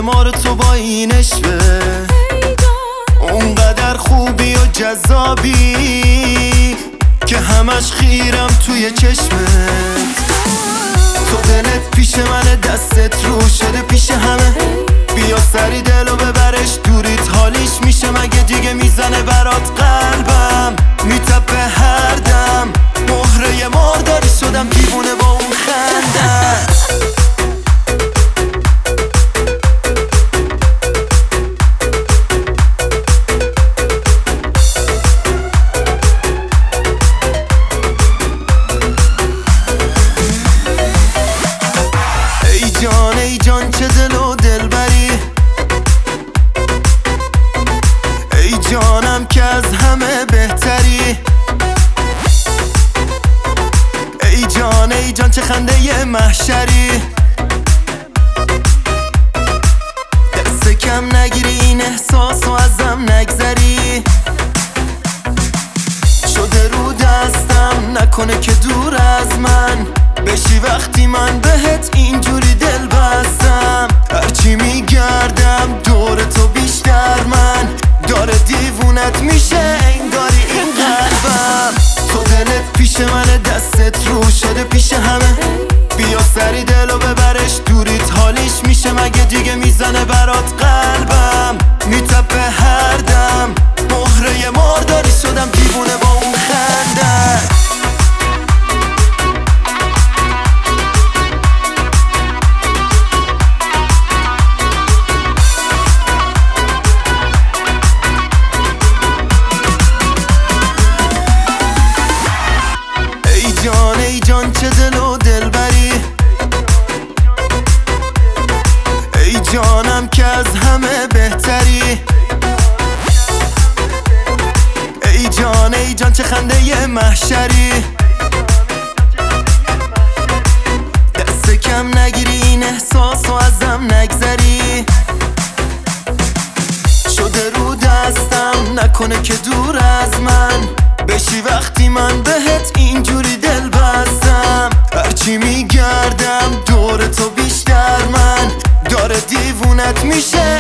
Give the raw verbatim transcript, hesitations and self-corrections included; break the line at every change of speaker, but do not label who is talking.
بیمار تو با این عشقه، اونقدر خوبی و جذابی که همش خیرم توی چشمت. تو دلت پیش منه، دستت رو شده پیش همه، بیا سری دلو ببرش دوریت، حالیش میشه مگه دیگه میزنه برات قلبم، میتپه هر دم، مهره مارداری شدم دیوونه با اون خندم. ای جان ای جان چه دل و دل بری، ای جانم که از همه بهتری، ای جان ای جان چه خنده محشری، دست کم نگیری این احساس و ازم نگذری، شده رو دستم نکنه که دور از من بشی وقتی من بهت اینجوری دل بستم. هرچی میگردم دور تو بیشتر من داره دیوونت میشه انگاری این قلبم. تو دلت پیش منه، دستت رو شده پیش همه، بیا سری دلو ببرش دوریت، حالیش میشه مگه دیگه میزنه برات قلبم، میتپه هر دم، مهره مارداری شدم دیوونه با اون خنده. ای جان ای جان چه دل و دل بری، ای جانم که از همه بهتری، ای جان ای جان چه خنده محشری، دست کم نگیری این احساس و ازم نگذری، شده رو دستم نکنه که دور از من بشی وقتی من بهت اینجوری دل بستم. هرچی میگردم دور تو بیشتر من داره دیوونت میشه